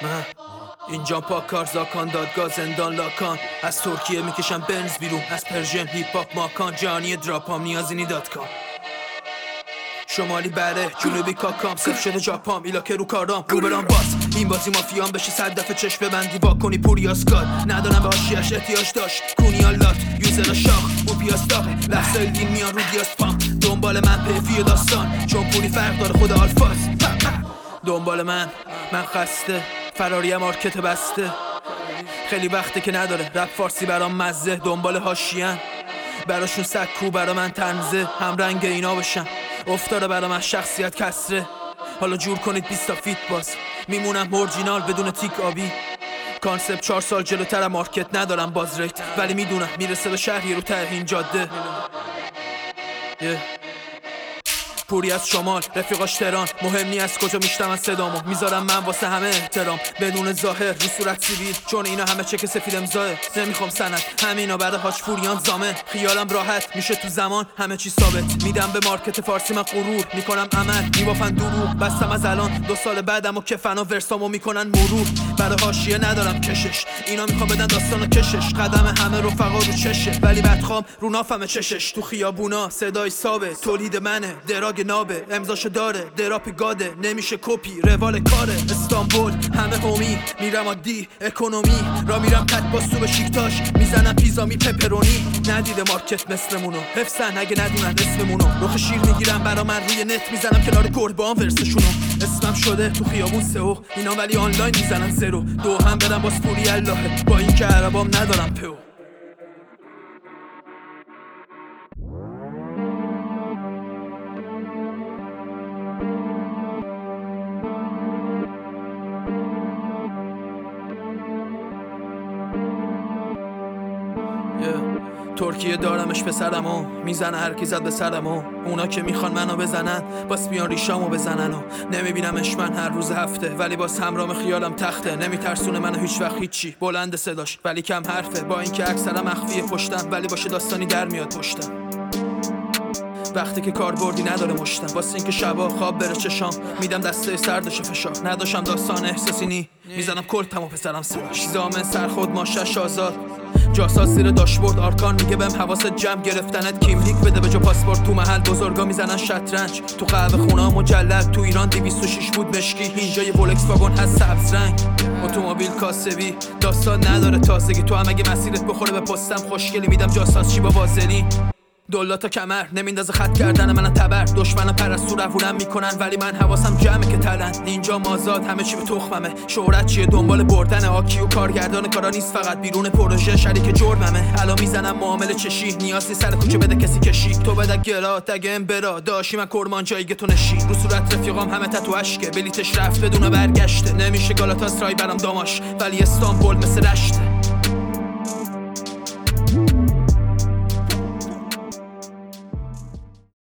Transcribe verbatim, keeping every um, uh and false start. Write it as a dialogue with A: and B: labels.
A: اینجا پاکار زاکان دادگاه زندان لاکان. از ترکیه میکشم بنز بیرون، از پرژن هیپ هاپ ماکان. جانی دراپام نیازینی دات کام. شمالی بره جنوبی کاکام، صف شده جاپام ایلاکه رو کارام. رو برام باز این بازی مافیام بشه صد دفعه چشم ببندی وا کنی پوری اسکات. ندارم به حاشیه‌اش احتیاج داشت کونیالات یوزر شاخ او پیاس داغه لحظه دین میان رو دیاس پام. دنبال من پیفی داستان چون پولی فرق داره خود آلفاس. دنبال من من خسته فراری مارکت بسته. خیلی وقته که نداره رپ فارسی برام مزه. دنبال حاشیه‌ام براشون سکو برا من تنزه. هم رنگ اینا بشم افتاره برا من شخصیت کسره. حالا جور کنید بیست تا فیت باز میمونم اورجینال بدون تیک آبی. کانسپت چهار سال جلوترم مارکت ندارم باز ریت ولی میدونم میرسه به شهری رو ته این جاده. yeah. پوری از شمال رفیقاش تهران مهم نی از کجا میشتم صدامو میذارم من واسه همه احترام بدون ظاهر رو صورت سیبیل چون اینا همه چک سفید امضاه. نمیخوام سند همینا برای هاش پوریان زامن. خیالم راحت میشه تو زمان همه چی ثابت. میدم به مارکت فارسی من غرور میکنم عمل میبافن دروغ. بستم از الان دو سال بعدم و کفن و ورسامو میکنن مرور. برای حاشیه ندارم کشش اینا میخوام بدن داستانو کشش. قدم همه رفقا رو چشه ولی بدخوام رو نافمه چشش. تو خیابونا صدای سابه تولید منه دراگ نابه امضاشو داره دراپ گاده نمیشه کپی روال کاره. استانبول همه هومی میرم عادی اکونومی را میرم کت با سو به شیکتاش میزنم پیزا می پپرونی. ندیده مارکت مثلمونو حفظن اگه ندونن اسممونو. رخ شیر میگیرم برا من روی نت میزنم کنار گربان ورسشونو. اسمم شده تو خیابون سئو اینا ولی آنلاین میزنن زرو. دو هم برم باز پوری اللهه با این که عربام ندارم پو. ترکیه دارمش به سرمو میزنه هر کی زد به سرمو. اونا که میخوان منو بزنن باس بیان ریشامو بزنن و نمیبینمش من هر روز هفته ولی باز همرام خیالم تخته. نمیترسونه منو هیچ وقت هیچی بلند صداش ولی کم حرفه. با اینکه اکثرا مخفیه پشتم ولی باشه داستانی در میاد پشتم. وقتی که کاربردی نداره مشتم واسه اینکه شبا خواب بره چشام میدم دسته سردش فشار. نداشتم داستان احساسی نی میزنم کلتم و پسرم سراش. زامن سر خود ماشش آزاد جاساس زیر داشبورد آرکان میگه بهم حواست جمع گرفتنت کیملیک بده به جا پاسپورت. تو محل بزرگا میزنن شطرنج تو قهوه خونه مجلد. تو ایران دویست و شش بود مشکی اینجا یه ولکس واگن هست سبز رنگ. اتومبیل کاسبی داستان نداره تازگی. تو هم اگه مسیرت بخوره به پستم خوشگلی میدم جاساس چی با وازلین. دلاتا کمر نمیندازه خط کردن من تبر. دشمنا پرستو روونم میکنن ولی من حواسم جمعه که تلن. اینجا مازاد همه چی به تخممه. شهرت چیه دنبال بردن آکی و کارگردان کارا نیست فقط بیرون پروژه شریک جرممه. الان میزنم معامله چشی نیازی سر کوچه بده کسی کشی. تو بده گلا دگم برا داشی من کرمان جایی تو نشی. رو صورت رفیقام همه تتو اشکه بلیتش رفت بدون برگشته. نمیشه گالاتاسرای برام داماش ولی استانبول مثل رشته.